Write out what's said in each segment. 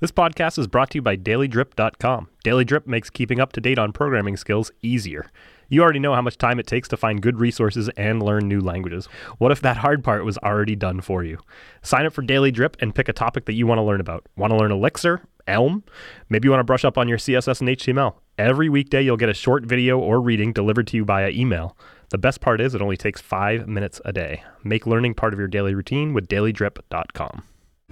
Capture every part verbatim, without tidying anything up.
This podcast is brought to you by daily drip dot com. Daily Drip makes keeping up to date on programming skills easier. You already know how much time it takes to find good resources and learn new languages. What if that hard part was already done for you? Sign up for Daily Drip and pick a topic that you want to learn about. Want to learn Elixir? Elm? Maybe you want to brush up on your C S S and H T M L. Every weekday you'll get a short video or reading delivered to you via email. The best part is it only takes five minutes a day. Make learning part of your daily routine with daily drip dot com.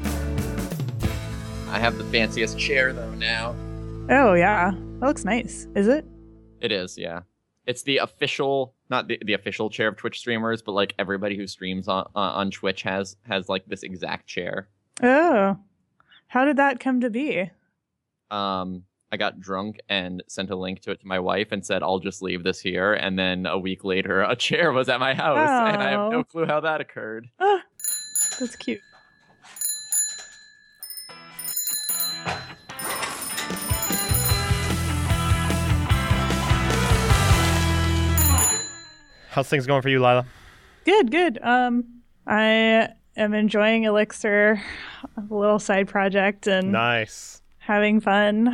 I have the fanciest chair though now. Oh yeah, that looks nice. Is it? It is, yeah. It's the official, not the, the official chair of Twitch streamers, but like everybody who streams on uh, on Twitch has has like this exact chair. Oh, how did that come to be? Um, I got drunk and sent a link to it to my wife and said, "I'll just leave this here." And then a week later, a chair was at my house, oh. and I have no clue how that occurred. Oh, that's cute. How's things going for you, Lila? Good, good. Um, I am enjoying Elixir, a little side project, and nice, having fun.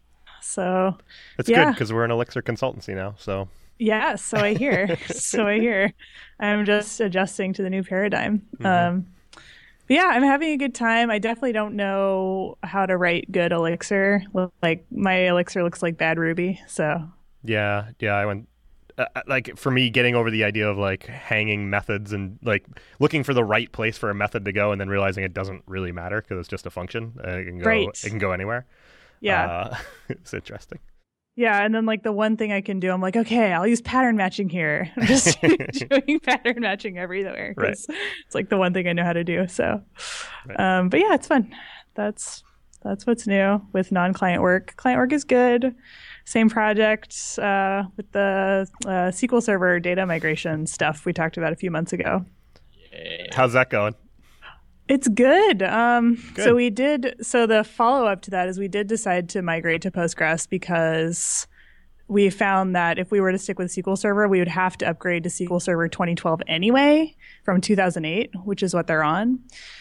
So it's yeah. good because we're an Elixir consultancy now. So yeah, so I hear. so I hear. I'm just adjusting to the new paradigm. Mm-hmm. Um, but yeah, I'm having a good time. I definitely don't know how to write good Elixir. Like my Elixir looks like bad Ruby. So yeah, yeah, I went. Uh, like for me, getting over the idea of like hanging methods and like looking for the right place for a method to go, and then realizing it doesn't really matter because it's just a function. Uh, it can go. Right. It can go anywhere. Yeah, uh, it's interesting. Yeah, and then like the one thing I can do, I'm like, okay, I'll use pattern matching here. I'm just doing pattern matching everywhere because right. It's like the one thing I know how to do. So, right. um, but yeah, it's fun. That's that's what's new with non-client work. Client work is good. Same project uh, with the uh, S Q L Server data migration stuff we talked about a few months ago. Yeah. How's that going? It's good. Um, good. So we did. So the follow up to that is we did decide to migrate to Postgres because we found that if we were to stick with S Q L Server, we would have to upgrade to S Q L Server twenty twelve anyway from two thousand eight, which is what they're on.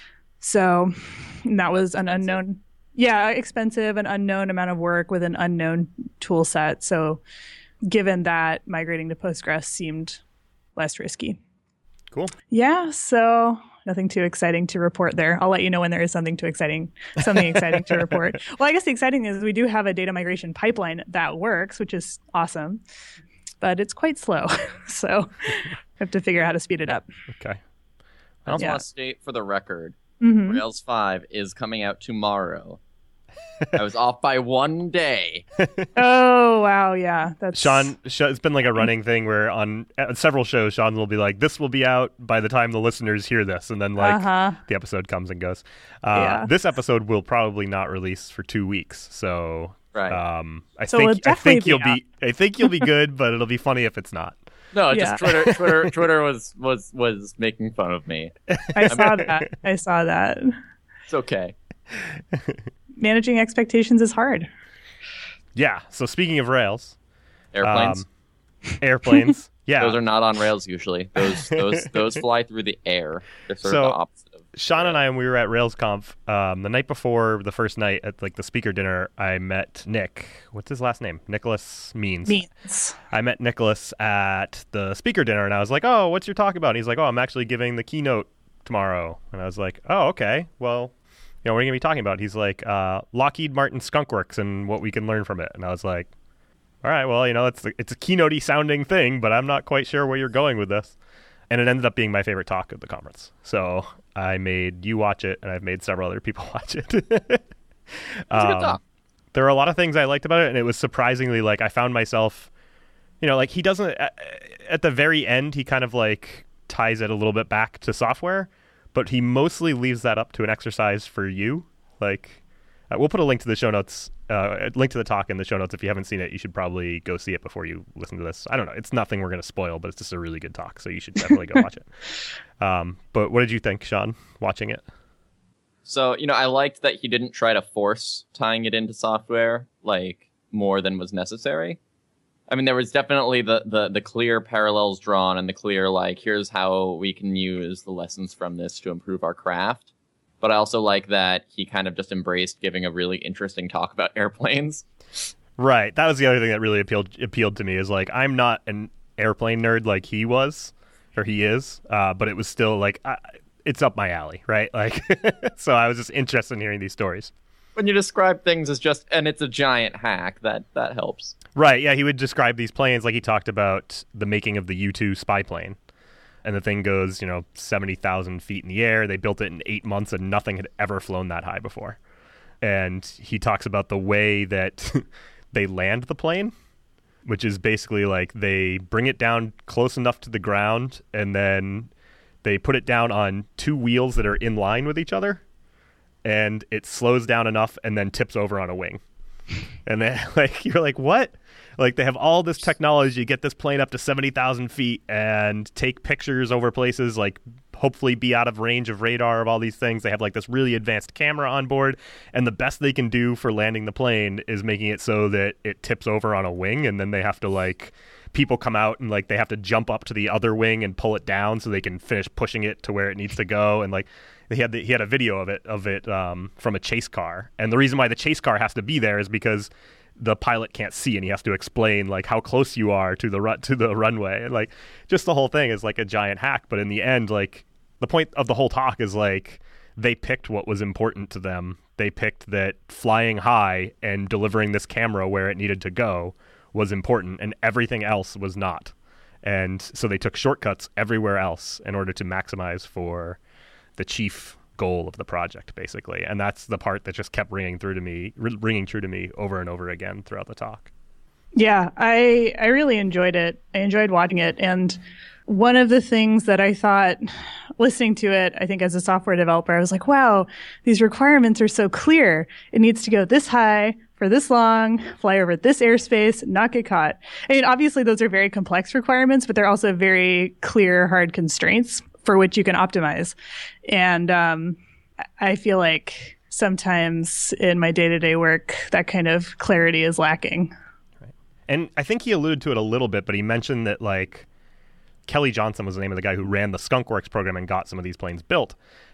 So that was an unknown. Yeah, expensive, an unknown amount of work with an unknown tool set. So given that, migrating to Postgres seemed less risky. Cool. Yeah, so nothing too exciting to report there. I'll let you know when there is something too exciting, something exciting to report. Well, I guess the exciting thing is we do have a data migration pipeline that works, which is awesome, but it's quite slow. So I have to figure out how to speed it up. Okay. I also yeah. want to state for the record, Mm-hmm. Rails five is coming out tomorrow. I was off by one day. Oh, wow. Yeah. That's Sean, it's been like a running thing where on several shows, Sean will be like, this will be out by the time the listeners hear this. And then like uh-huh. the episode comes and goes. Uh, yeah. This episode will probably not release for two weeks. So right. um, I so think I think be you'll out. be I think you'll be good, but it'll be funny if it's not. No, yeah. just Twitter. Twitter. Twitter was was was making fun of me. I saw that. I saw that. It's okay. Managing expectations is hard. Yeah. So speaking of Rails, Airplanes. um, airplanes. Yeah. Those are not on Rails usually. Those those those fly through the air. They're sort So, of the opposite of Sean and I, when we were at RailsConf, um, the night before the first night at like the speaker dinner, I met Nick. What's his last name? Nicholas Means. Means. I met Nicholas at the speaker dinner, and I was like, "Oh, what's your talk about?" And he's like, "Oh, I'm actually giving the keynote tomorrow." And I was like, "Oh, okay. Well, you know, what are you gonna be talking about?" He's like, uh, "Lockheed Martin Skunk Works and what we can learn from it." And I was like, "All right, well, you know, it's it's a keynote-y sounding thing, but I'm not quite sure where you're going with this." And it ended up being my favorite talk of the conference. So I made you watch it, and I've made several other people watch it. It's a um, good talk. There were a lot of things I liked about it, and it was surprisingly like I found myself, you know, like he doesn't at, at the very end he kind of like ties it a little bit back to software, but he mostly leaves that up to an exercise for you. Like uh, we'll put a link to the show notes, uh, a link to the talk in the show notes. If you haven't seen it, you should probably go see it before you listen to this. I don't know. It's nothing we're going to spoil, but it's just a really good talk, so you should definitely go watch it. Um, but what did you think, Sean, watching it? So, you know, I liked that he didn't try to force tying it into software, like, more than was necessary. I mean, there was definitely the, the, the clear parallels drawn and the clear, like, here's how we can use the lessons from this to improve our craft. but I also like that he kind of just embraced giving a really interesting talk about airplanes. Right. That was the other thing that really appealed appealed to me is like, I'm not an airplane nerd like he was, or he is, uh, but it was still like, I, it's up my alley, right? Like, so I was just interested in hearing these stories. When you describe things as just, and it's a giant hack, that, that helps. Right. Yeah. He would describe these planes like he talked about the making of the U two spy plane. And the thing goes, you know, seventy thousand feet in the air. They built it in eight months and nothing had ever flown that high before. And he talks about the way that they land the plane, which is basically like they bring it down close enough to the ground and then they put it down on two wheels that are in line with each other. And it slows down enough and then tips over on a wing. And then, like, you're like, what? Like, they have all this technology, get this plane up to seventy thousand feet and take pictures over places, like, hopefully be out of range of radar of all these things. They have, like, this really advanced camera on board. And the best they can do for landing the plane is making it so that it tips over on a wing. And then they have to, like, people come out and, like, they have to jump up to the other wing and pull it down so they can finish pushing it to where it needs to go. And, like, He had the, he had a video of it of it um, from a chase car, and the reason why the chase car has to be there is because the pilot can't see, and he has to explain like how close you are to the run to the runway, and like just the whole thing is like a giant hack. But in the end, like the point of the whole talk is like they picked what was important to them. They picked that flying high and delivering this camera where it needed to go was important, and everything else was not. And so they took shortcuts everywhere else in order to maximize for the chief goal of the project, basically. And that's the part that just kept ringing through to me, ringing true to me over and over again throughout the talk. Yeah, I I really enjoyed it. I enjoyed watching it. And one of the things that I thought, listening to it, I think as a software developer, I was like, wow, these requirements are so clear. It needs to go this high for this long, fly over this airspace, not get caught. I mean, obviously those are very complex requirements, but they're also very clear, hard constraints for which you can optimize. And um, I feel like sometimes in my day-to-day work, that kind of clarity is lacking. Right. And I think he alluded to it a little bit, but he mentioned that like Kelly Johnson was the name of the guy who ran the Skunkworks program and got some of these planes built.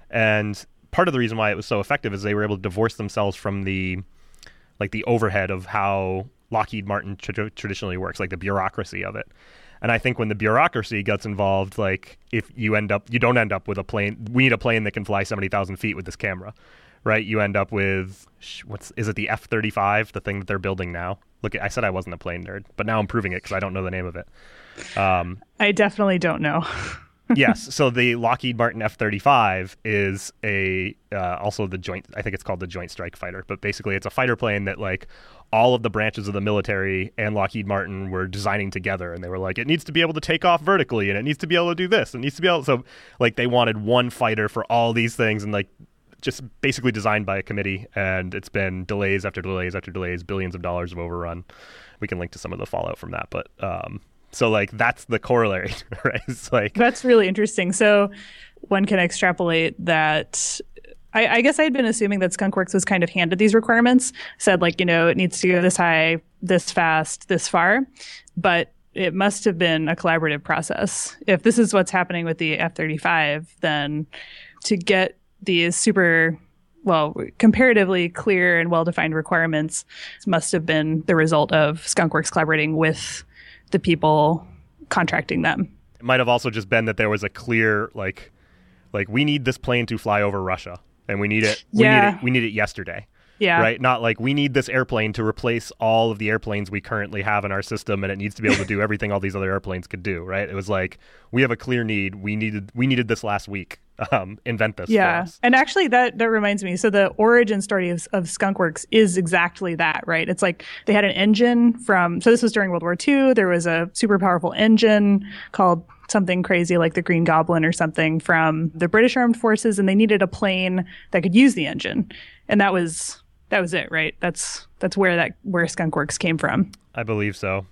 And part of the reason why it was so effective is they were able to divorce themselves from the like the overhead of how Lockheed Martin tra- traditionally works, like the bureaucracy of it. And I think when the bureaucracy gets involved, like if you end up, you don't end up with a plane. We need a plane that can fly seventy thousand feet with this camera, right? You end up with, what's, is it the F thirty-five, the thing that they're building now? Look, I said I wasn't a plane nerd, but now I'm proving it because I don't know the name of it. Um, I definitely don't know. Yes. So the Lockheed Martin F thirty-five is a, uh, also the joint, I think it's called the Joint Strike Fighter, but basically it's a fighter plane that like all of the branches of the military and Lockheed Martin were designing together. And they were like, it needs to be able to take off vertically and it needs to be able to do this. It needs to be able, so like they wanted one fighter for all these things and like just basically designed by a committee. And it's been delays after delays after delays, billions of dollars of overrun. We can link to some of the fallout from that, but, um, so, like, that's the corollary, right? It's like that's really interesting. So one can extrapolate that. I, I guess I had been assuming that Skunkworks was kind of handed these requirements, said, like, you know, it needs to go this high, this fast, this far. But it must have been a collaborative process. If this is what's happening with the F thirty-five, then to get these super, well, comparatively clear and well-defined requirements must have been the result of Skunkworks collaborating with the people contracting them. It might have also just been that there was a clear, like, like we need this plane to fly over Russia, and we need it. We yeah. need it. We need it yesterday. Yeah. Right. Not like we need this airplane to replace all of the airplanes we currently have in our system, and it needs to be able to do everything all these other airplanes could do. Right. It was like we have a clear need. We needed. We needed this last week. Um, invent this. Yeah. For us. And actually, that that reminds me. So the origin story of, of Skunkworks is exactly that. Right. It's like they had an engine from. So this was during World War Two. There was a super powerful engine called something crazy like the Green Goblin or something from the British Armed Forces, and they needed a plane that could use the engine, and that was. That was it, right? That's that's where that where Skunkworks came from. I believe so.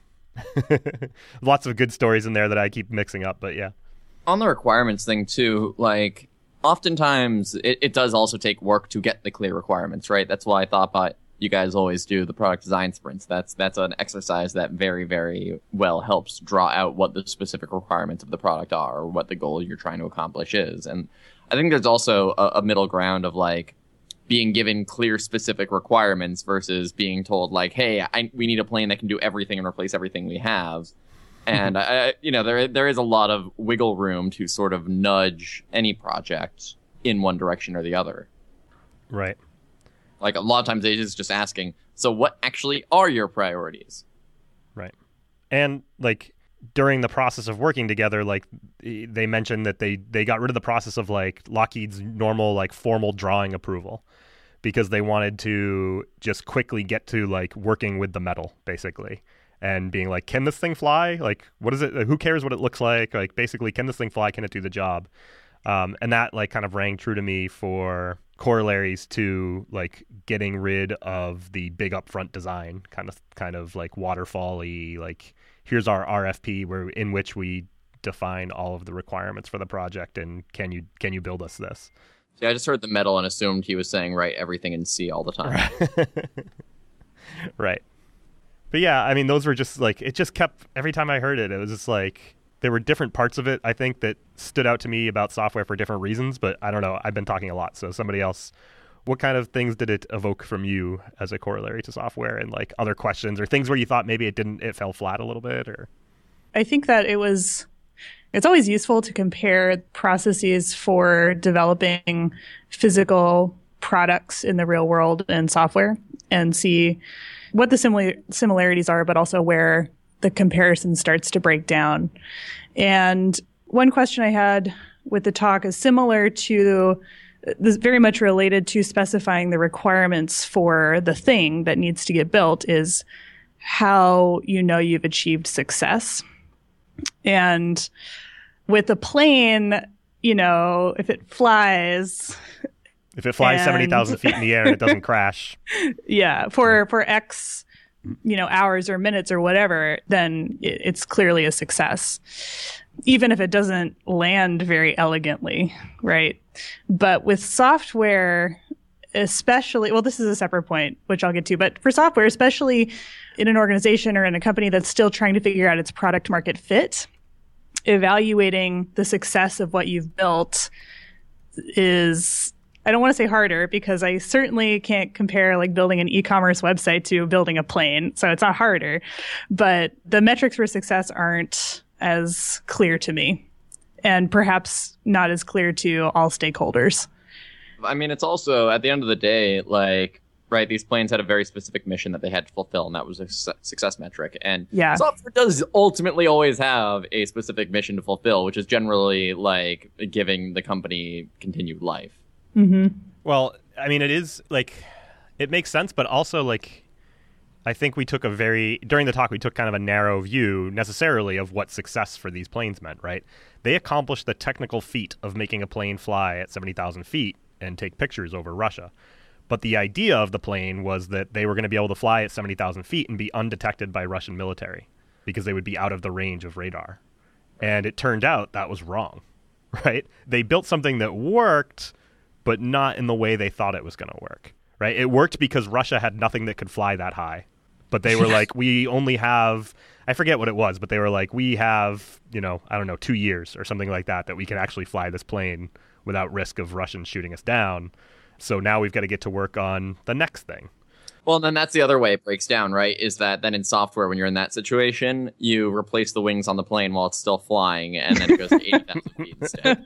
Lots of good stories in there that I keep mixing up, but yeah. On the requirements thing too, like oftentimes it, it does also take work to get the clear requirements, right? That's why I thought about you guys always do the product design sprints. That's that's an exercise that very, very well helps draw out what the specific requirements of the product are or what the goal you're trying to accomplish is. And I think there's also a, a middle ground of like being given clear specific requirements versus being told like, hey, I, we need a plane that can do everything and replace everything we have. And I, you know, there there is a lot of wiggle room to sort of nudge any project in one direction or the other. Right. Like a lot of times it is just asking, so what actually are your priorities? Right. And like during the process of working together, like they mentioned that they, they got rid of the process of like Lockheed's normal, like formal drawing approval because they wanted to just quickly get to like working with the metal basically and being like, can this thing fly? Like, what is it? Who cares what it looks like? Like basically, can this thing fly? Can it do the job? Um, and that like kind of rang true to me for corollaries to like getting rid of the big upfront design kind of kind of like waterfall-y, like here's our R F P where in which we define all of the requirements for the project and can you can you build us this? See, I just heard the metal and assumed he was saying write everything in C all the time. Right. Right. But yeah, I mean those were just like it just kept every time I heard it, it was just like there were different parts of it, I think, that stood out to me about software for different reasons, but I don't know. I've been talking a lot, so somebody else, what kind of things did it evoke from you as a corollary to software and like other questions or things where you thought maybe it didn't, it fell flat a little bit or? I think that it was, it's always useful to compare processes for developing physical products in the real world and software and see what the similar similarities are, but also where the comparison starts to break down. And one question I had with the talk is similar to this, very much related to specifying the requirements for the thing that needs to get built is how you know you've achieved success. And with a plane, you know, if it flies, if it flies and... seventy thousand feet in the air and it doesn't crash. Yeah, for, for X, you know, hours or minutes or whatever, then it, it's clearly a success. Even if it doesn't land very elegantly, right? But with software, especially, well, this is a separate point, which I'll get to, but for software, especially in an organization or in a company that's still trying to figure out its product market fit, evaluating the success of what you've built is, I don't want to say harder because I certainly can't compare like building an e-commerce website to building a plane. So it's not harder, but the metrics for success aren't as clear to me and perhaps not as clear to all stakeholders. I mean, it's also at the end of the day, like, right, these planes had a very specific mission that they had to fulfill, and that was a su- success metric. And yeah. software does ultimately always have a specific mission to fulfill, which is generally like giving the company continued life. Mm-hmm. Well, I mean, it is like, it makes sense, but also like, I think we took a very, during the talk, we took kind of a narrow view necessarily of what success for these planes meant, right? They accomplished the technical feat of making a plane fly at seventy thousand feet and take pictures over Russia. But the idea of the plane was that they were going to be able to fly at seventy thousand feet and be undetected by Russian military because they would be out of the range of radar. And it turned out that was wrong, right? They built something that worked, but not in the way they thought it was going to work, right? It worked because Russia had nothing that could fly that high. But they were like, we only have, I forget what it was, but they were like, we have, you know, I don't know, two years or something like that, that we can actually fly this plane without risk of Russians shooting us down. So now we've got to get to work on the next thing. Well, then that's the other way it breaks down, right? Is that then in software, when you're in that situation, you replace the wings on the plane while it's still flying, and then it goes to eighty thousand feet instead.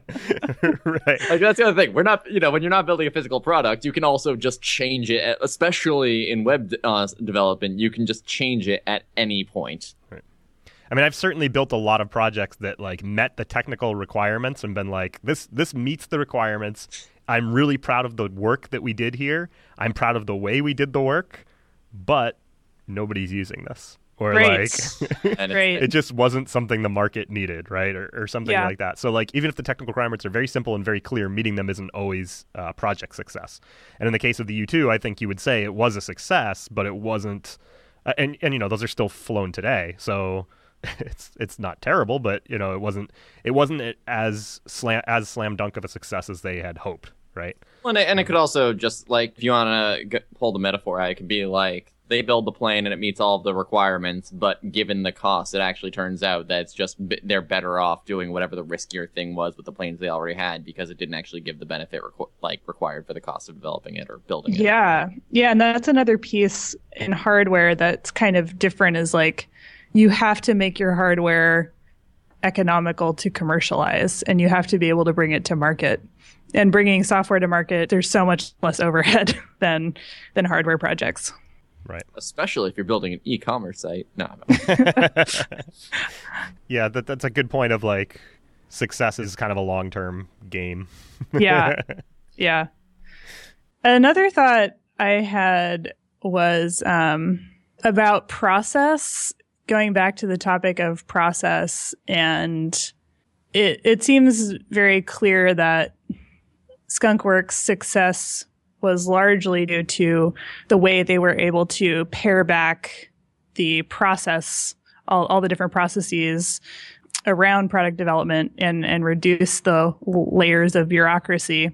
Right. Like, that's the other thing. We're not, you know, when you're not building a physical product, you can also just change it, especially in web uh, development, you can just change it at any point. Right. I mean, I've certainly built a lot of projects that like met the technical requirements and been like, this this meets the requirements. I'm really proud of the work that we did here. I'm proud of the way we did the work, but nobody's using this. Or right. like, And right. it just wasn't something the market needed, right? Or, or something Yeah. like that. So like, even if the technical requirements are very simple and very clear, meeting them isn't always uh, project success. And in the case of the U two, I think you would say it was a success, but it wasn't, uh, and, and, you know, those are still flown today. So it's it's not terrible, but you know, it wasn't it wasn't as slam as slam dunk of a success as they had hoped, right? Well, and, it, and it could also just like, if you want to pull the metaphor out, it could be like they build the plane and it meets all of the requirements, but given the cost, it actually turns out that it's just they're better off doing whatever the riskier thing was with the planes they already had because it didn't actually give the benefit requ- like required for the cost of developing it or building it. Yeah. Yeah, and that's another piece in hardware that's kind of different is like you have to make your hardware economical to commercialize and you have to be able to bring it to market. And bringing software to market, there's so much less overhead than than hardware projects. Right. Especially if you're building an e-commerce site. No. no. Yeah, that that's a good point of like success is kind of a long-term game. Yeah. Yeah. Another thought I had was um, about process, going back to the topic of process. And it it seems very clear that Skunkworks' success was largely due to the way they were able to pare back the process, all, all the different processes around product development and, and reduce the layers of bureaucracy.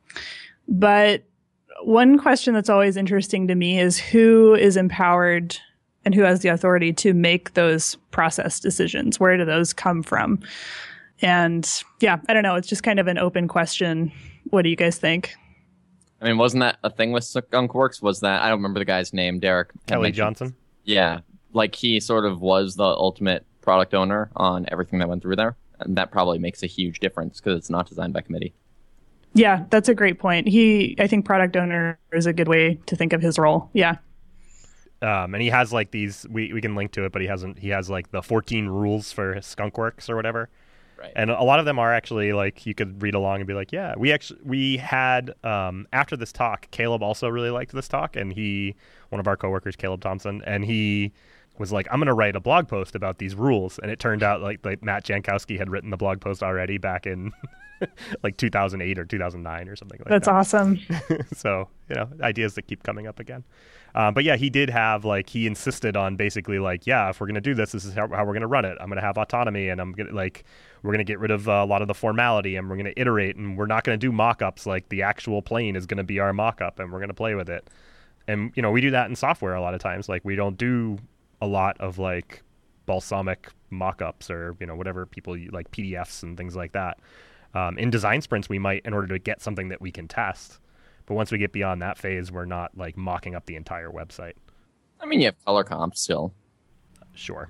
But one question that's always interesting to me is who is empowered and who has the authority to make those process decisions? Where do those come from? And yeah, I don't know. It's just kind of an open question. What do you guys think? I mean, wasn't that a thing with Skunkworks? Was that, I don't remember the guy's name, Derek. Kelly Johnson? Yeah. Like he sort of was the ultimate product owner on everything that went through there. And that probably makes a huge difference because it's not designed by committee. Yeah, that's a great point. He, I think product owner is a good way to think of his role. Yeah. Um, and he has like these, we, we can link to it, but he hasn't, he has like the fourteen rules for Skunkworks or whatever. Right. And a lot of them are actually like, you could read along and be like, yeah, we actually, we had, um, after this talk, Caleb also really liked this talk. And he, one of our coworkers, Caleb Thompson, and he was like, I'm going to write a blog post about these rules. And it turned out like, like Matt Jankowski had written the blog post already back in like two thousand eight or two thousand nine or something like That's that. That's awesome. So, you know, ideas that keep coming up again. Um, but yeah, he did have like, he insisted on basically like, yeah, if we're going to do this, this is how, how we're going to run it. I'm going to have autonomy and I'm going to like, we're going to get rid of uh, a lot of the formality and we're going to iterate and we're not going to do mock-ups. Like the actual plane is going to be our mock-up and we're going to play with it. And, you know, we do that in software a lot of times. Like we don't do a lot of like balsamic mock-ups or, you know, whatever people like P D Fs and things like that. Um, in design sprints, we might in order to get something that we can test. But once we get beyond that phase, we're not like mocking up the entire website. I mean, you have color comps still. Sure.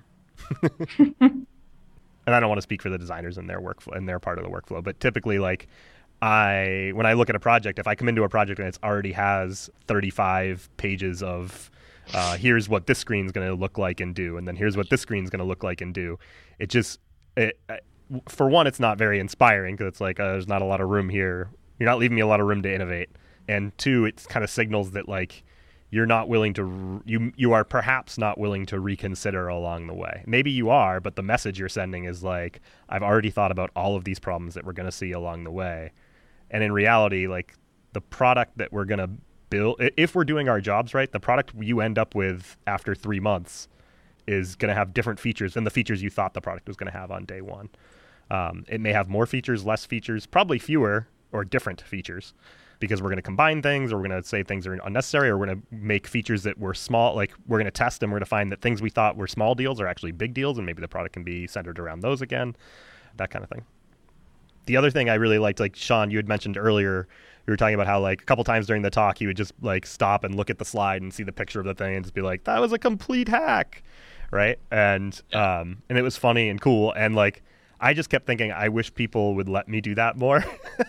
And I don't want to speak for the designers in their workflow and their part of the workflow, but typically like I, when I look at a project, if I come into a project and it already has thirty-five pages of uh, here's what this screen's going to look like and do, and then here's what this screen's going to look like and do, it just, it, for one, it's not very inspiring because it's like, uh, there's not a lot of room here. You're not leaving me a lot of room to innovate. And two, it kind of signals that like you're not willing to, you you are perhaps not willing to reconsider along the way. Maybe you are, but the message you're sending is like, I've already thought about all of these problems that we're going to see along the way. And in reality, like the product that we're going to build, if we're doing our jobs right, the product you end up with after three months is going to have different features than the features you thought the product was going to have on day one. Um, it may have more features, less features, probably fewer or different features. Because we're going to combine things or we're going to say things are unnecessary or we're going to make features that were small, like we're going to test and we're going to find that things we thought were small deals are actually big deals and maybe the product can be centered around those again, that kind of thing. The other thing I really liked, like Sean, you had mentioned earlier, you were talking about how like a couple times during the talk, he would just like stop and look at the slide and see the picture of the thing and just be like, that was a complete hack, right? And yeah. um, and it was funny and cool. And like, I just kept thinking, I wish people would let me do that more.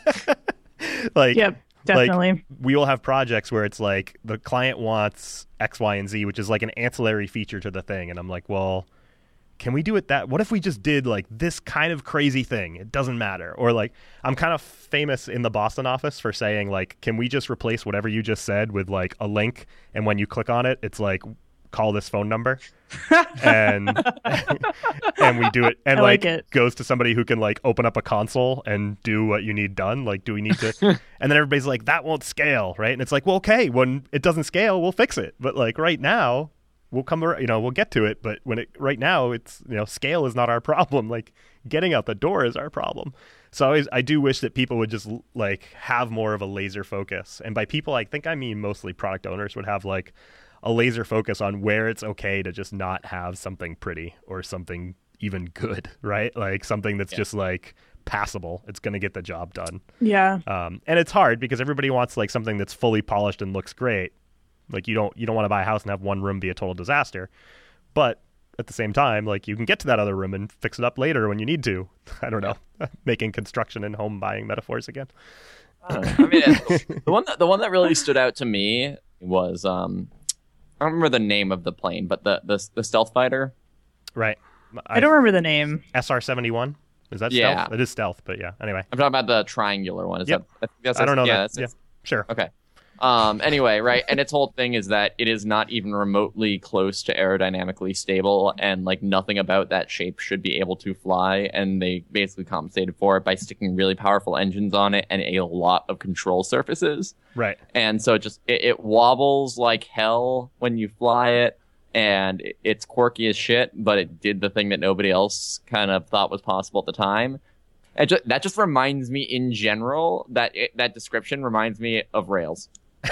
Like, yep. Definitely. Like, we will have projects where it's like the client wants X, Y, and Z, which is like an ancillary feature to the thing. And I'm like, well, can we do it that? What if we just did like this kind of crazy thing? It doesn't matter. Or like, I'm kind of famous in the Boston office for saying like, can we just replace whatever you just said with like a link? And when you click on it, it's like, call this phone number. and and we do it and I like, like it. goes to somebody who can like open up a console and do what you need done. Like, do we need to? And then everybody's like, that won't scale, right? And it's like, well, okay, when it doesn't scale, we'll fix it. But like right now, we'll come, you know, we'll get to it. But when it right now, it's, you know, scale is not our problem. Like getting out the door is our problem. So I, always, I do wish that people would just like have more of a laser focus. And by people, I think I mean mostly product owners would have like a laser focus on where it's okay to just not have something pretty or something even good, right? Like something that's yeah. just like passable. It's going to get the job done. Yeah. Um, and it's hard because everybody wants like something that's fully polished and looks great. Like you don't you don't want to buy a house and have one room be a total disaster. But at the same time, like you can get to that other room and fix it up later when you need to. I don't know. Making construction and home buying metaphors again. I don't know. I mean, the one that, the one that really stood out to me was um, I don't remember the name of the plane, but the the, the stealth fighter. Right. I, I don't remember the name. S R seventy-one. Is that yeah. stealth? It is stealth, but yeah. Anyway, I'm talking about the triangular one. Is yep. that? I, think that's, I don't know. Yeah, that. that's, yeah. that's, Sure. Okay. Um, anyway, right, and its whole thing is that it is not even remotely close to aerodynamically stable, and like nothing about that shape should be able to fly, and they basically compensated for it by sticking really powerful engines on it and a lot of control surfaces. Right. And so it just it, it wobbles like hell when you fly it, and it, it's quirky as shit, but it did the thing that nobody else kind of thought was possible at the time. And just, that just reminds me in general, that it, that description reminds me of Rails.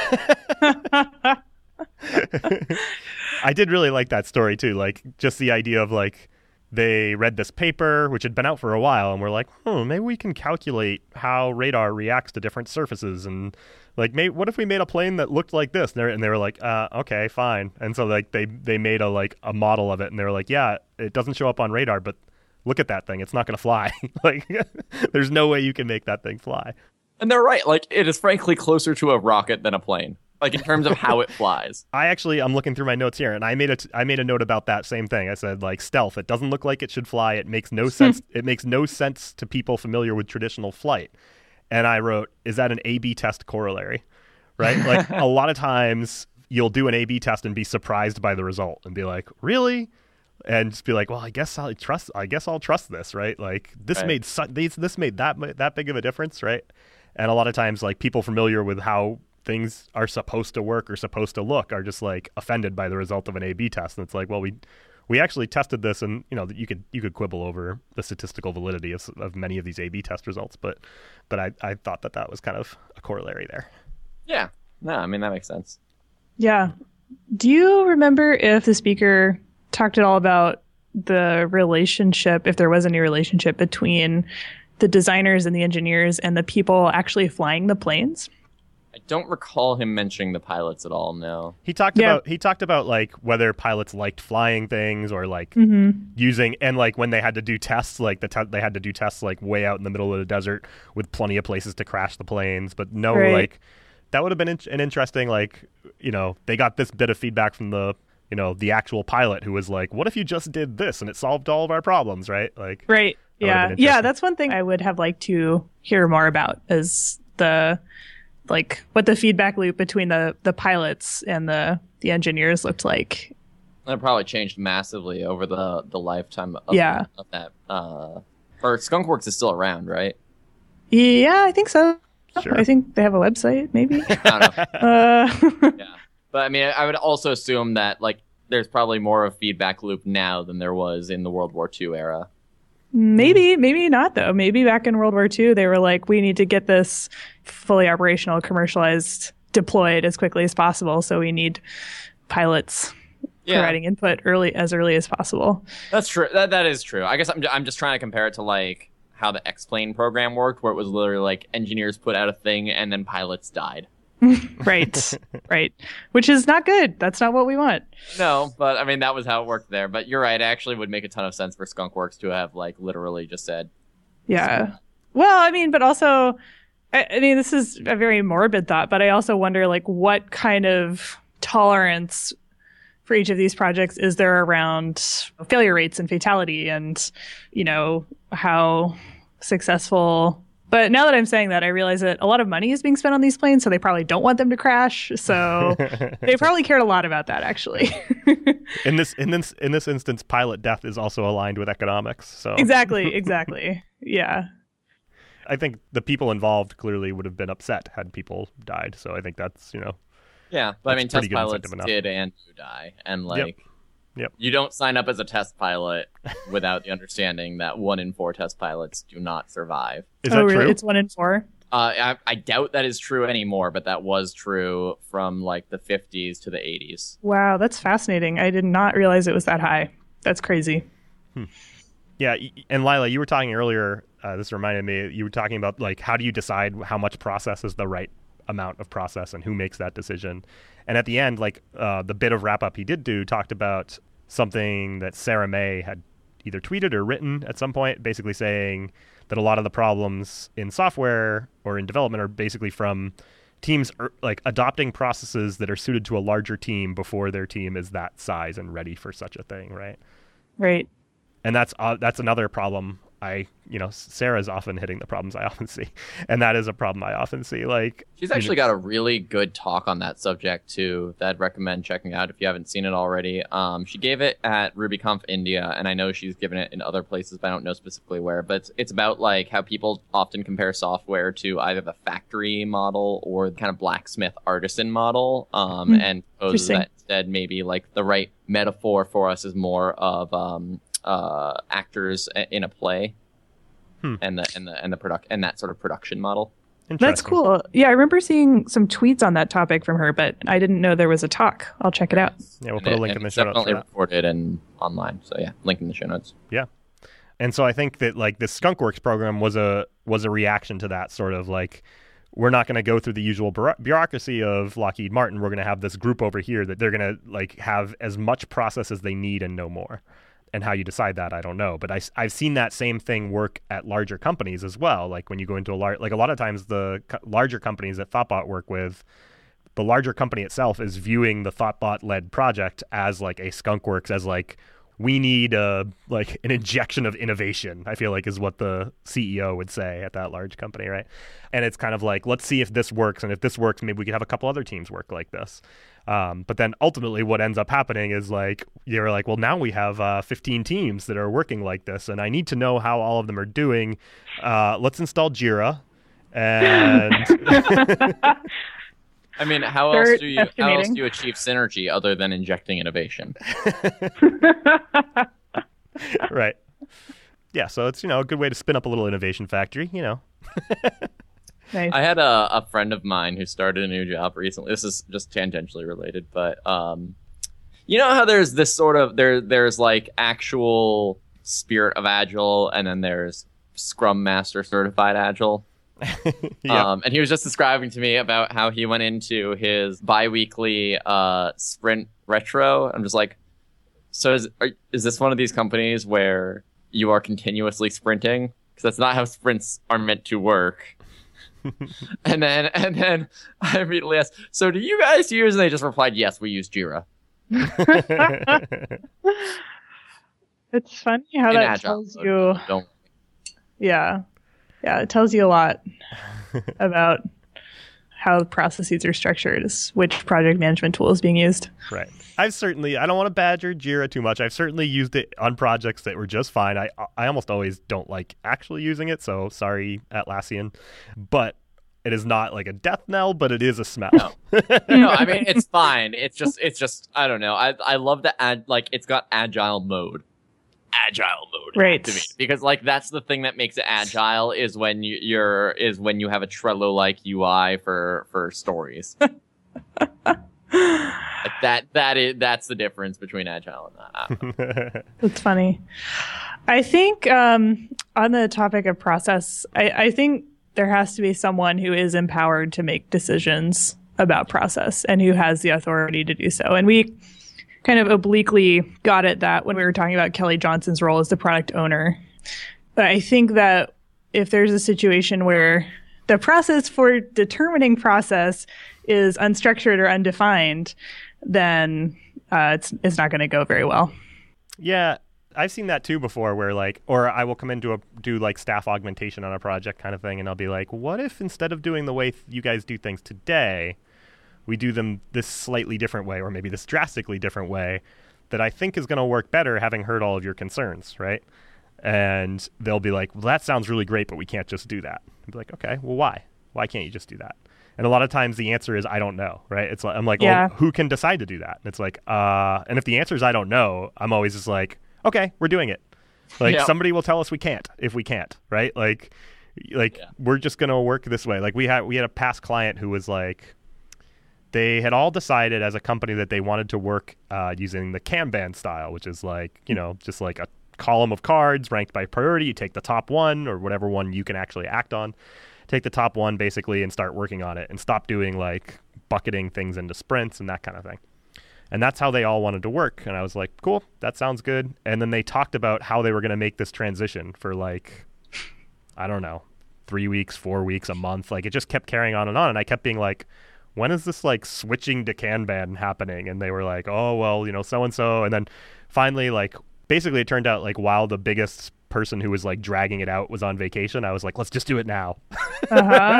I did really like that story too, like just the idea of like they read this paper which had been out for a while and we're like, oh, maybe we can calculate how radar reacts to different surfaces, and like maybe, what if we made a plane that looked like this, and, and they were like, uh okay, fine. And so like they they made a like a model of it, and they were like, yeah, it doesn't show up on radar, but look at that thing, it's not going to fly. Like there's no way you can make that thing fly. And they're right. Like, it is frankly closer to a rocket than a plane. Like, in terms of how it flies. I actually, I'm looking through my notes here, and I made a, t- I made a note about that same thing. I said, like, stealth. It doesn't look like it should fly. It makes no sense. It makes no sense to people familiar with traditional flight. And I wrote, is that an A B test corollary? Right? Like, a lot of times you'll do an A B test and be surprised by the result and be like, really? And just be like, well, I guess I'll trust. I guess I'll trust this, right? Like, this right. made su- these, this made that that big of a difference, right? And a lot of times, like, people familiar with how things are supposed to work or supposed to look are just, like, offended by the result of an A B test. And it's like, well, we we actually tested this, and, you know, you could you could quibble over the statistical validity of, of many of these A B test results. But but I, I thought that that was kind of a corollary there. Yeah. No, I mean, that makes sense. Yeah. Do you remember if the speaker talked at all about the relationship, if there was any relationship between the designers and the engineers and the people actually flying the planes? I don't recall him mentioning the pilots at all, no. He talked yeah. about he talked about like whether pilots liked flying things or like mm-hmm. using, and like when they had to do tests, like the te- they had to do tests like way out in the middle of the desert with plenty of places to crash the planes, but no right. like that would have been in- an interesting, like, you know, they got this bit of feedback from the, you know, the actual pilot who was like, what if you just did this and it solved all of our problems, right? Like right. Yeah. Yeah, that's one thing I would have liked to hear more about, is the like what the feedback loop between the, the pilots and the, the engineers looked like. That probably changed massively over the, the lifetime of, yeah. of that. Uh, or Skunkworks is still around, right? Yeah, I think so. Sure. I think they have a website, maybe. I don't know. uh, yeah. But I mean, I would also assume that like there's probably more of a feedback loop now than there was in the World War Two era. Maybe, maybe not, though. Maybe back in World War Two, they were like, we need to get this fully operational, commercialized, deployed as quickly as possible. So we need pilots yeah. providing input early as early as possible. That's true. That That is true. I guess I'm, I'm just trying to compare it to like how the X-Plane program worked, where it was literally like engineers put out a thing and then pilots died. Right, right. Which is not good. That's not what we want. No, but I mean, that was how it worked there. But you're right. It actually would make a ton of sense for Skunkworks to have like literally just said. Yeah. Well, I mean, but also, I, I mean, this is a very morbid thought, but I also wonder like what kind of tolerance for each of these projects is there around failure rates and fatality and, you know, how successful. But now that I'm saying that, I realize that a lot of money is being spent on these planes, so they probably don't want them to crash. So they probably cared a lot about that, actually. in this in this in this instance, pilot death is also aligned with economics. So exactly, exactly, yeah. I think the people involved clearly would have been upset had people died. So I think that's, you know. Yeah, but I mean, test pilots enough. did and do die, and like. Yep. Yep. You don't sign up as a test pilot without the understanding that one in four test pilots do not survive. Is oh, that really? true? It's one in four? Uh, I, I doubt that is true anymore, but that was true from like the fifties to the eighties. Wow, that's fascinating. I did not realize it was that high. That's crazy. Hmm. Yeah, and Lila, you were talking earlier, uh, this reminded me, you were talking about like how do you decide how much process is the right amount of process and who makes that decision. And at the end, like uh, the bit of wrap-up he did do talked about something that Sarah May had either tweeted or written at some point, basically saying that a lot of the problems in software or in development are basically from teams er, like adopting processes that are suited to a larger team before their team is that size and ready for such a thing, right? Right. And that's uh, that's another problem. I, you know, Sarah's often hitting the problems I often see, and that is a problem I often see. Like, she's actually got a really good talk on that subject too that I'd recommend checking out if you haven't seen it already. Um, she gave it at RubyConf India, and I know she's given it in other places, but I don't know specifically where. But it's, it's about like how people often compare software to either the factory model or the kind of blacksmith artisan model, um, mm, and proposes that instead maybe like the right metaphor for us is more of um. Uh, actors in a play, hmm. and the and the and the product and that sort of production model. That's cool. Yeah, I remember seeing some tweets on that topic from her, but I didn't know there was a talk. I'll check it out. Yeah, we'll put and a link it, in the show notes. Definitely recorded and online. So yeah, link in the show notes. Yeah, and so I think that like this Skunkworks program was a was a reaction to that sort of like, we're not going to go through the usual bureaucracy of Lockheed Martin. We're going to have this group over here that they're going to like have as much process as they need and no more. And how you decide that, I don't know. But I, I've seen that same thing work at larger companies as well. Like when you go into a large, like a lot of times the co- larger companies that Thoughtbot work with, the larger company itself is viewing the Thoughtbot-led project as like a Skunkworks, as like, we need a, like an injection of innovation, I feel like is what the C E O would say at that large company, right? And it's kind of like, let's see if this works. And if this works, maybe we could have a couple other teams work like this. Um, but then ultimately what ends up happening is like, you're like, well, now we have uh, fifteen teams that are working like this, and I need to know how all of them are doing. Uh, let's install Jira. And I mean, how else do you how else do you achieve synergy other than injecting innovation? Right. Yeah, so it's, you know, a good way to spin up a little innovation factory, you know. Nice. I had a, a friend of mine who started a new job recently. This is just tangentially related, but um, you know how there's this sort of there there's like actual spirit of Agile, and then there's Scrum Master certified Agile. Yeah. Um, and he was just describing to me about how he went into his biweekly uh, sprint retro. I'm just like, so is are, is this one of these companies where you are continuously sprinting? Because that's not how sprints are meant to work. and then and then I immediately asked, so do you guys use? And they just replied, yes, we use Jira. It's funny how In that Agile, tells you. Don't. Yeah, yeah, it tells you a lot about how the processes are structured, is which project management tool is being used. Right. I've certainly, I don't want to badger Jira too much. I've certainly used it on projects that were just fine. I I almost always don't like actually using it, so sorry, Atlassian. But it is not like a death knell, but it is a smell. No, no I mean, it's fine. It's just, it's just, I don't know. I I love the ad, like, it's got agile mode. Agile mode, right? To me, because like that's the thing that makes it agile is when you, you're is when you have a Trello-like U I for for stories. Like that that is that's the difference between agile and that. That's funny. I think um, on the topic of process, I, I think there has to be someone who is empowered to make decisions about process and who has the authority to do so. And we kind of obliquely got at that when we were talking about Kelly Johnson's role as the product owner. But I think that if there's a situation where the process for determining process is unstructured or undefined, then uh, it's it's not going to go very well. Yeah, I've seen that too before, where like, or I will come into a do like staff augmentation on a project kind of thing, and I'll be like, what if instead of doing the way th- you guys do things today, we do them this slightly different way, or maybe this drastically different way that I think is going to work better, having heard all of your concerns, right? And they'll be like, well, that sounds really great, but we can't just do that. I'll be like, okay, well, why? Why can't you just do that? And a lot of times the answer is, I don't know, right? It's like, I'm like, yeah. well, who can decide to do that? And it's like, uh, and if the answer is I don't know, I'm always just like, okay, we're doing it. Like, yeah. Somebody will tell us we can't if we can't, right? Like, like Yeah. we're just gonna work this way. Like we had we had a past client who was like, they had all decided as a company that they wanted to work uh, using the Kanban style, which is like, you know, just like a column of cards ranked by priority. You take the top one or whatever one you can actually act on. Take the top one basically and start working on it and stop doing like bucketing things into sprints and that kind of thing. And that's how they all wanted to work. And I was like, cool, that sounds good. And then they talked about how they were going to make this transition for like, I don't know, three weeks, four weeks, a month. Like it just kept carrying on and on. And I kept being like, when is this like switching to Kanban happening? And they were like, oh, well, you know, so-and-so. And then finally, like, basically it turned out like while the biggest person who was like dragging it out was on vacation, I was like, let's just do it now. Uh-huh.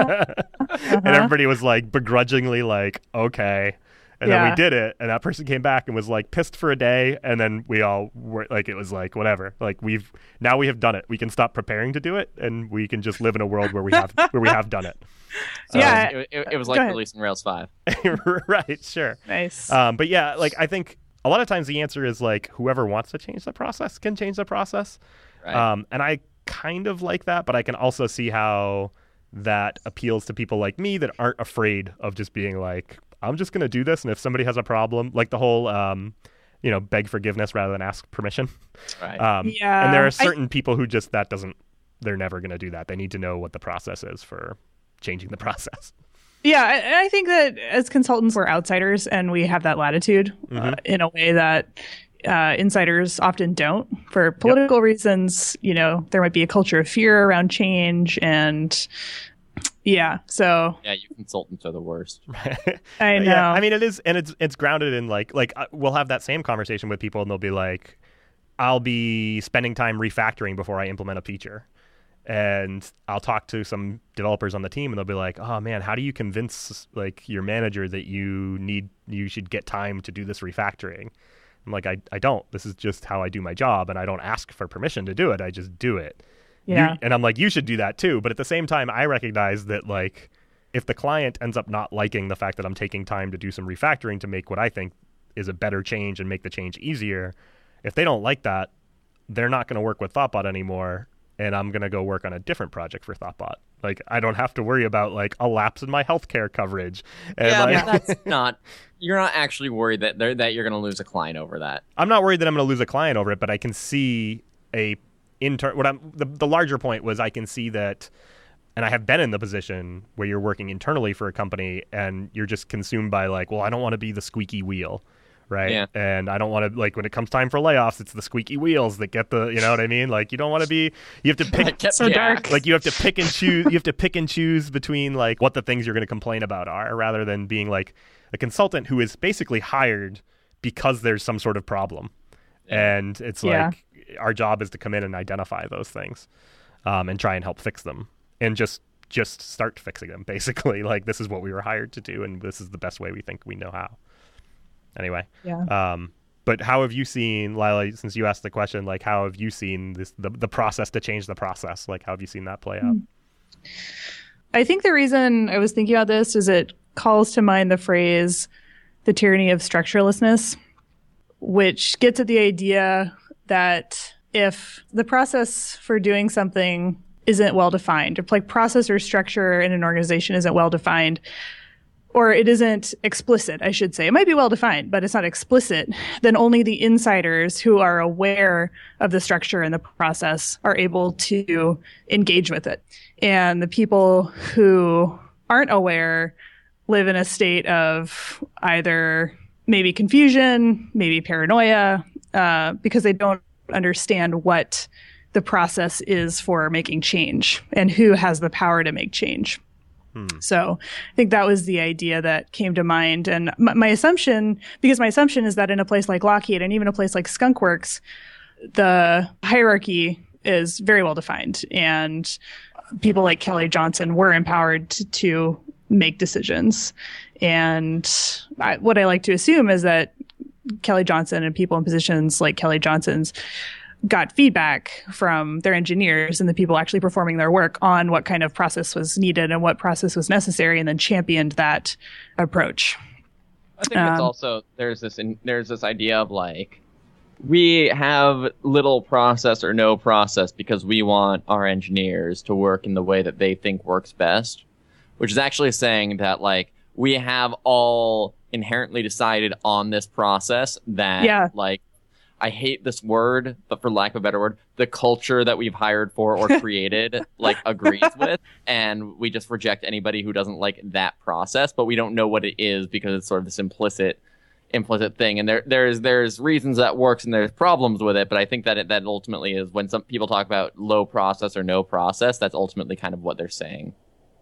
Uh-huh. And everybody was like begrudgingly like, okay. And Yeah. then we did it, and that person came back and was like pissed for a day, and then we all were like, it was like whatever. Like we've now we have done it. We can stop preparing to do it, and we can just live in a world where we have where we have done it. So, Yeah. It, it, it was Go like ahead. releasing Rails five. right, sure. Nice. Um, but yeah, like I think a lot of times the answer is like whoever wants to change the process can change the process. Right. Um, and I kind of like that, but I can also see how that appeals to people like me that aren't afraid of just being like, I'm just going to do this. And if somebody has a problem, like the whole, um, you know, beg forgiveness rather than ask permission. Right. Um, Yeah, And there I- are certain people who just, that doesn't, they're never going to do that. They need to know what the process is for changing the process. Yeah, I, I think that as consultants, we're outsiders and we have that latitude uh, in a way that uh, insiders often don't. For political reasons, you know, there might be a culture of fear around change, and yeah, so Yeah, you consultants are the worst. I know. Yeah, I mean, it is, and it's it's grounded in like like uh, we'll have that same conversation with people, and they'll be like, "I'll be spending time refactoring before I implement a feature," and I'll talk to some developers on the team, and they'll be like, "Oh man, how do you convince like your manager that you need you should get time to do this refactoring?" I'm like, "I I don't. This is just how I do my job, and I don't ask for permission to do it. I just do it." yeah. You, and I'm like, you should do that too. But at the same time, I recognize that like if the client ends up not liking the fact that I'm taking time to do some refactoring to make what I think is a better change and make the change easier, if they don't like that, they're not going to work with Thoughtbot anymore. And I'm going to go work on a different project for Thoughtbot. Like, I don't have to worry about like a lapse in my healthcare coverage. And yeah, like, but that's not. You're not actually worried that they're, that you're going to lose a client over that. I'm not worried that I'm going to lose a client over it, but I can see a inter. What I'm the, the larger point was I can see that, and I have been in the position where you're working internally for a company and you're just consumed by like, well, I don't want to be the squeaky wheel, right? Yeah. And I don't want to like when it comes time for layoffs, it's the squeaky wheels that get the, you know what I mean? Like you don't want to be. You have to pick. So dark. Like you have to pick and choose. You have to pick and choose between like what the things you're going to complain about are, rather than being like a consultant who is basically hired because there's some sort of problem, and it's Yeah. like our job is to come in and identify those things, um, and try and help fix them, and just just start fixing them. Basically, like this is what we were hired to do, and this is the best way we think we know how. Anyway, Yeah. um, but how have you seen, Lila? Since you asked the question, like how have you seen this the the process to change the process? Like how have you seen that play out? I think the reason I was thinking about this is it calls to mind the phrase the tyranny of structurelessness, which gets at the idea that if the process for doing something isn't well defined, if like process or structure in an organization isn't well defined, or it isn't explicit, I should say. It might be well defined, but it's not explicit. Then only the insiders who are aware of the structure and the process are able to engage with it. And the people who aren't aware live in a state of either maybe confusion, maybe paranoia, uh, because they don't understand what the process is for making change and who has the power to make change. So I think that was the idea that came to mind. And my, my assumption, because my assumption is that in a place like Lockheed and even a place like Skunkworks, the hierarchy is very well defined and people like Kelly Johnson were empowered to, to make decisions. And I, what I like to assume is that Kelly Johnson and people in positions like Kelly Johnson's got feedback from their engineers and the people actually performing their work on what kind of process was needed and what process was necessary, and then championed that approach. I think it's Um, also there's this in, there's this idea of like we have little process or no process because we want our engineers to work in the way that they think works best, which is actually saying that, like, we have all inherently decided on this process that, yeah. like, I hate this word, but for lack of a better word, the culture that we've hired for or created, like, agrees with, and we just reject anybody who doesn't like that process, but we don't know what it is because it's sort of this implicit implicit thing. And there there's there's reasons that works and there's problems with it, but I think that it, that ultimately is when some people talk about low process or no process, that's ultimately kind of what they're saying.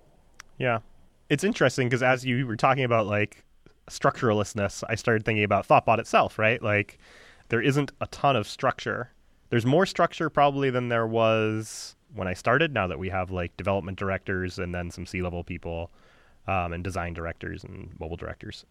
Yeah. It's interesting because as you were talking about, like, structuralistness, I started thinking about Thoughtbot itself, right? Like, there isn't a ton of structure. There's more structure probably than there was when I started, now that we have, like, development directors and then some C-level people um, and design directors and mobile directors.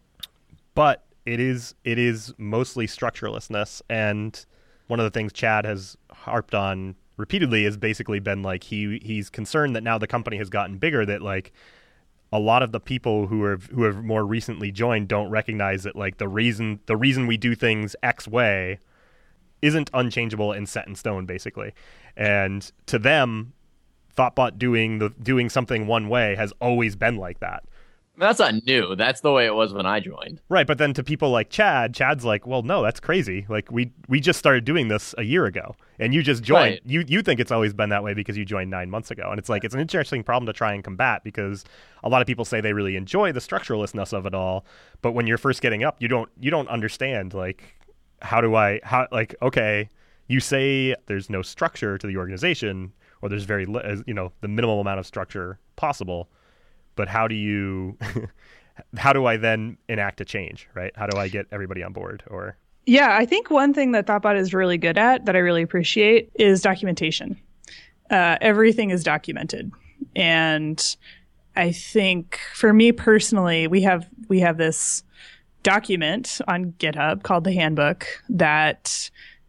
But it is it is mostly structuralistness. And one of the things Chad has harped on repeatedly has basically been, like, he he's concerned that now the company has gotten bigger, that, like, a lot of the people who have who have more recently joined don't recognize that, like, the reason the reason we do things X way isn't unchangeable and set in stone, basically. And to them, Thoughtbot doing the doing something one way has always been like that. That's not new. That's the way it was when I joined. Right, but then to people like Chad, Chad's like, well, no, that's crazy. Like, we we just started doing this a year ago, and you just joined. Right. You you think it's always been that way because you joined nine months ago. And it's like, it's an interesting problem to try and combat, because a lot of people say they really enjoy the structuralistness of it all, but when you're first getting up, you don't you don't understand, like, how do I, how like, okay, you say there's no structure to the organization, or there's very, li- you know, the minimal amount of structure possible. But how do you, how do I then enact a change, right? How do I get everybody on board? Or Yeah, I think one thing that Thoughtbot is really good at that I really appreciate is documentation. Uh, everything is documented. And I think for me personally, we have we have this document on GitHub called the Handbook that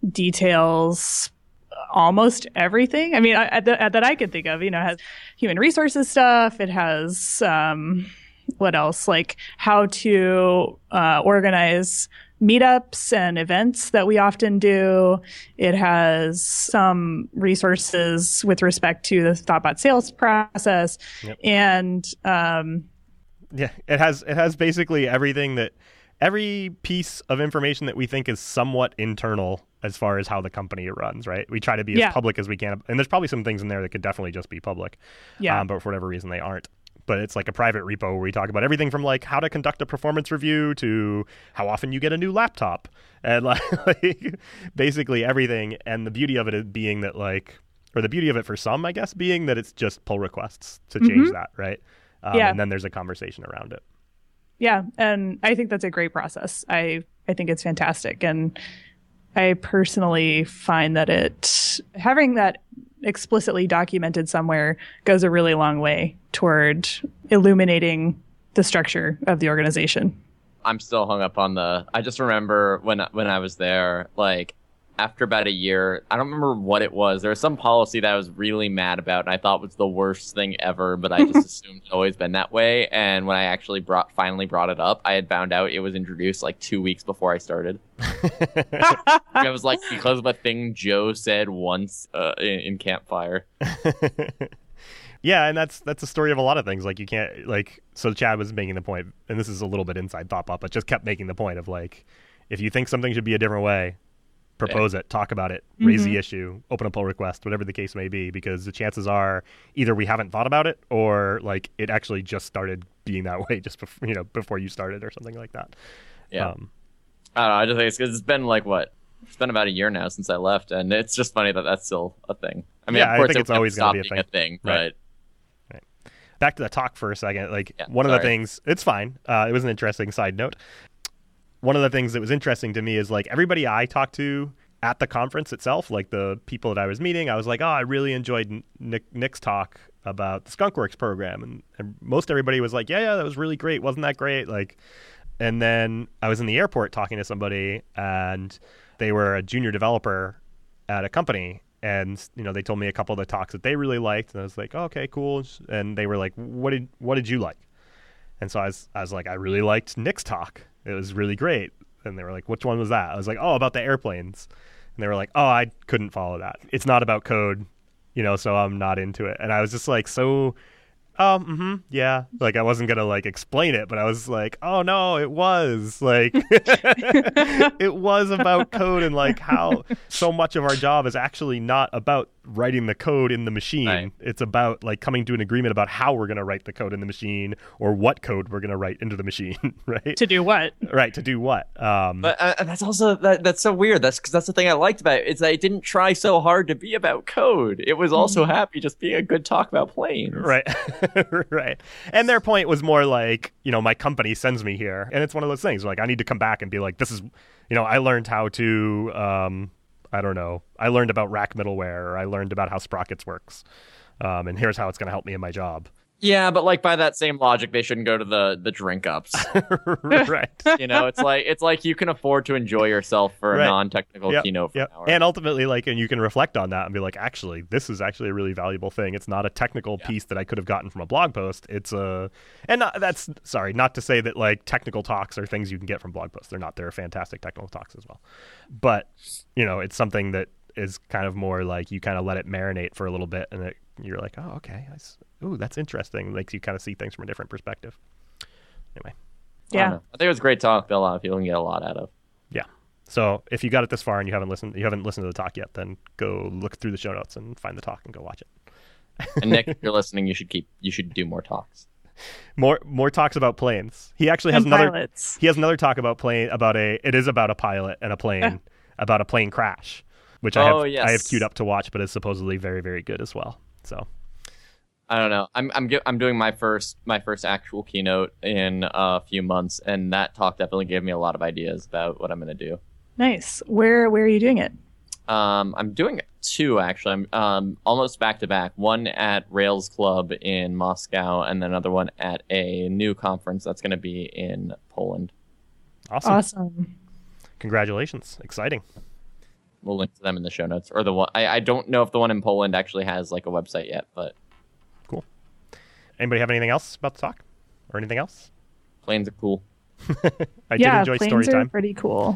details almost everything. I mean, I, that, that I could think of, you know, it has human resources stuff. It has, um, what else? Like how to uh, organize meetups and events that we often do. It has some resources with respect to the Thoughtbot sales process. Yep. And, um, yeah, it has, it has basically everything that, every piece of information that we think is somewhat internal as far as how the company runs, right? We try to be as yeah. public as we can. And there's probably some things in there that could definitely just be public. Yeah. Um, but for whatever reason, they aren't. But it's like a private repo where we talk about everything from, like, how to conduct a performance review to how often you get a new laptop. And, like, like basically everything. And the beauty of it being that, like, or the beauty of it for some, I guess, being that it's just pull requests to change mm-hmm. that, right? Um, yeah. And then there's a conversation around it. Yeah, and I think that's a great process. I, I think it's fantastic. And I personally find that it having that explicitly documented somewhere goes a really long way toward illuminating the structure of the organization. I'm still hung up on the, I just remember when when I was there, like, after about a year, I don't remember what it was. There was some policy that I was really mad about, and I thought was the worst thing ever, but I just assumed it's always been that way. And when I actually brought finally brought it up, I had found out it was introduced like two weeks before I started. I was like, because of a thing Joe said once uh, in, in Campfire. Yeah, and that's that's a story of a lot of things. Like, you can't, like, so Chad was making the point, and this is a little bit inside Thoughtbot, but just kept making the point of, like, if you think something should be a different way, propose yeah. it, talk about it, raise mm-hmm. the issue, open a pull request, whatever the case may be, because the chances are either we haven't thought about it or, like, it actually just started being that way just before, you know, before you started or something like that. Yeah. Um, I don't know. I just think it's because it's been like what? It's been about a year now since I left, and it's just funny that that's still a thing. I mean, yeah, of course, I think it it's always going to be a thing. a thing, right. but right. Back to the talk for a second. Like, yeah, one sorry. of the things, it's fine. Uh, it was an interesting side note. One of the things that was interesting to me is, like, everybody I talked to at the conference itself, like the people that I was meeting, I was like, oh, I really enjoyed Nick, Nick's talk about the Skunkworks program. And, and most everybody was like, yeah, yeah, that was really great. Wasn't that great? Like, and then I was in the airport talking to somebody, and they were a junior developer at a company. And, you know, they told me a couple of the talks that they really liked. And I was like, oh, okay, cool. And they were like, what did, what did you like? And so I was, I was like, I really liked Nick's talk. It was really great. And they were like, which one was that? I was like, oh, about the airplanes. And they were like, oh, I couldn't follow that. It's not about code, you know, so I'm not into it. And I was just like, so, um, mm-hmm, yeah. Like, I wasn't going to, like, explain it, but I was like, oh, no, it was. Like, it was about code and, like, how so much of our job is actually not about writing the code in the machine. Right. It's about, like, coming to an agreement about how we're going to write the code in the machine or what code we're going to write into the machine, right? To do what? Right, to do what? Um, But uh, that's also that, that's so weird. That's because that's the thing I liked about it. Is that it didn't try so hard to be about code. It was also happy just being a good talk about planes. Right. Right. And their point was more like, you know, my company sends me here. And it's one of those things like I need to come back and be like, this is, you know, I learned how to, um, I don't know, I learned about rack middleware or I learned about how Sprockets works. Um, and here's how it's going to help me in my job. Yeah, but like by that same logic, they shouldn't go to the the drink ups. Right. You know, it's like it's like you can afford to enjoy yourself for Right. a non-technical Yep, keynote for yep. an hour. And ultimately, like, and you can reflect on that and be like, actually, this is actually a really valuable thing. It's not a technical Yeah. piece that I could have gotten from a blog post. It's a, and not, that's sorry, not to say that like technical talks are things you can get from blog posts. They're not. They're fantastic technical talks as well. But you know, it's something that is kind of more like you kind of let it marinate for a little bit, and it, you're like, oh, okay, I s- ooh, that's interesting. It makes you kind of see things from a different perspective. Anyway. I don't Yeah. know. I think it was a great talk that a lot of people can get a lot out of. Yeah. So if you got it this far and you haven't listened, you haven't listened to the talk yet, then go look through the show notes and find the talk and go watch it. And Nick, if you're listening, you should keep you should do more talks. More more talks about planes. He actually has And another. pilots. He has another talk about plane about a. It is about a pilot and a plane about a plane crash, which I have Oh, yes. I have queued up to watch, but is supposedly very very good as well. So I don't know. I'm I'm gi- I'm doing my first my first actual keynote in a few months, and that talk definitely gave me a lot of ideas about what I'm going to do. Nice. Where where are you doing it? Um, I'm doing two actually. I'm um, almost back to back. One at Rails Club in Moscow, and then another one at a new conference that's going to be in Poland. awesome. Awesome. Congratulations. Exciting. We'll link to them in the show notes. Or the one I, I don't know if the one in Poland actually has like a website yet, but Cool. Anybody have anything else about the talk or anything else? planes are cool. I yeah, did enjoy planes story are time. pretty cool.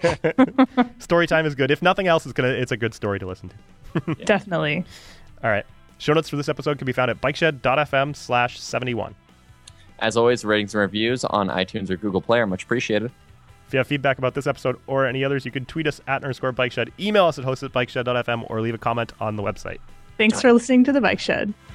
Story time is good. If nothing else, it's gonna it's a good story to listen to. Definitely. All right. Show notes for this episode can be found at bikeshed.fm slash 71. As always, ratings and reviews on iTunes or Google Play are much appreciated. If you have feedback about this episode or any others, you can tweet us at underscore bikeshed, email us at host at bikeshed.fm, or leave a comment on the website. Thanks for listening to The Bike Shed.